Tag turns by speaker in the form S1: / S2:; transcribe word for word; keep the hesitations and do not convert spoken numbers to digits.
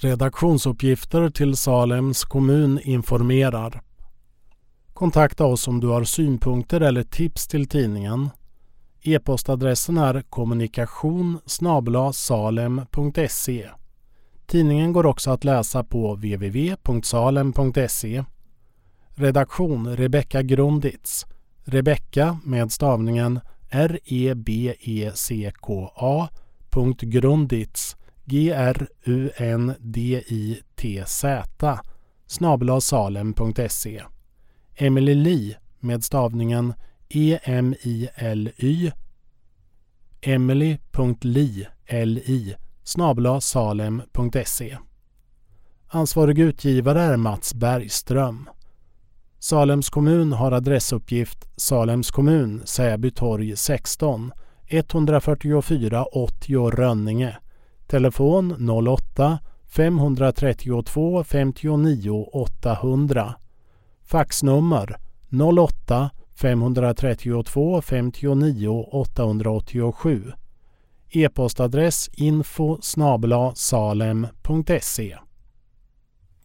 S1: Redaktionsuppgifter till Salems kommun informerar. Kontakta oss om du har synpunkter eller tips till tidningen. E-postadressen är kommunikation snabel-a salem punkt se. Tidningen går också att läsa på w w w punkt salem punkt se. Redaktion Rebecka Grunditz. Rebecka med stavningen R E B E C K A punkt Grunditz G R U N D I T Z snabel-a salem punkt se. Emily Lee med stavningen E M I L Y emily punkt li L I snabel-a salem punkt se. Ansvarig utgivare är Mats Bergström. Salems kommun har adressuppgift Salems kommun, Säbytorg sexton, etthundrafyrtiofyra åttio Rönninge. Telefon noll åtta fem tre två fem nio åtta noll noll. Faxnummer noll åtta fem tre två fem nio åtta åtta sju. E-postadress info snabel-a salem punkt se.